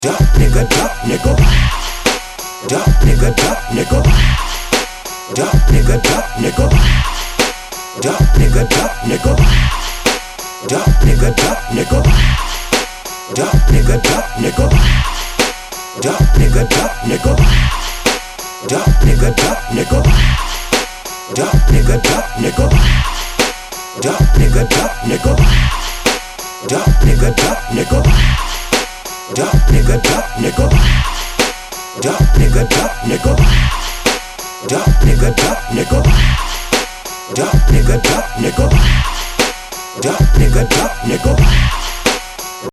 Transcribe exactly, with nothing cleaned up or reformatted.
Duck nigga, duck nickel. Duck nigga, duck nickel. Duck nigga, duck nickel. Duck nigga, duck nickel. Duck nigga, duck nickel. Duck nigga, duck nickel. Duck nigga, duck nickel. Duck nigga, duck nickel. Duck nigga, duck nickel. Duck nigga, duck nickel. Duck nigga, duck nickel. Duck nigga, duck nickel. Duck nigga, duck nickel. Duck nigga, duck nickel. Duck nigga, duck nickel. Duck nigga, duck nickel.